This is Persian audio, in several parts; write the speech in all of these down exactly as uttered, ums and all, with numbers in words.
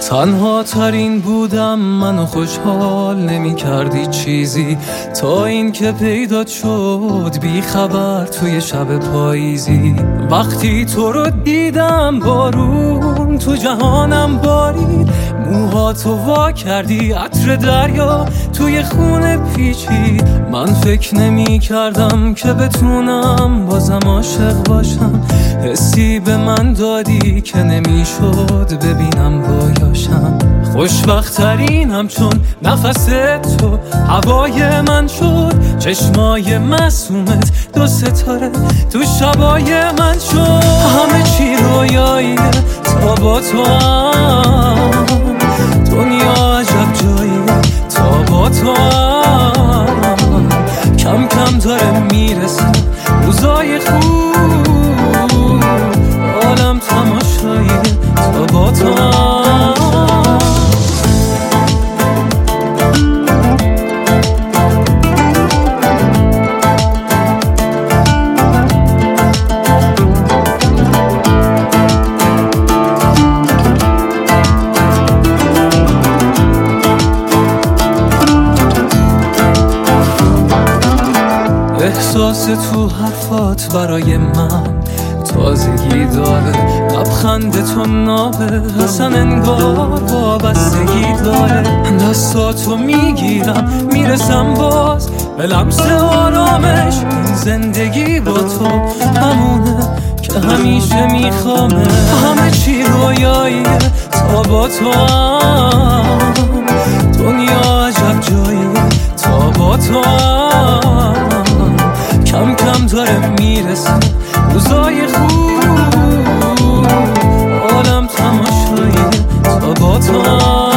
تنها ترین بودم منو خوشحال نمی کردی چیزی، تا این که پیدا شد بی خبر توی شب پاییزی. وقتی تو رو دیدم بارون تو جهانم بارید، موهاتو وا کردی عطر دریا توی خونه پیچید. من فکر نمی کردم که بتونم بازم عاشق باشم، حسی به من دادی که نمی شد ببینم بایاشم. خوشبخترینم چون نفس تو هوای من شد، چشمای معصومت دو ستاره تو شبای من شد. همه چی رویاییه تا با تو هم، دنیا عجب جاییه تا با تو هم. کم کم داره میرسه روزای خوب، عالم تماشاییه تا با تو هم. احساس تو حرفات برای من تازگی داره، لبخند تو نابه اصلا انگار وابستگی داره. دستاتو میگیرم میرسم باز به لمس آرامش، این زندگی با تو همونه که همیشه میخوامه. همه چی رویاییه تا با تو هم، دنیا عجب جاییه تا با تو هم. کم کم داره میرسه روزای خوب، عالم تماشاییه تا با تو هم.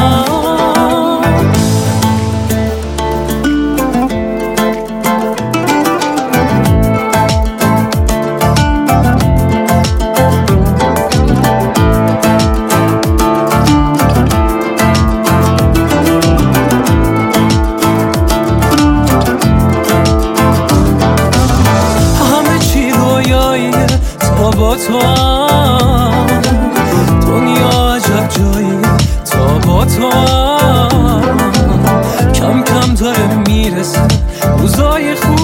با تو هم، دنیا عجب جاییه تا با تو هم. کم کم داره میرسه روزای خوب،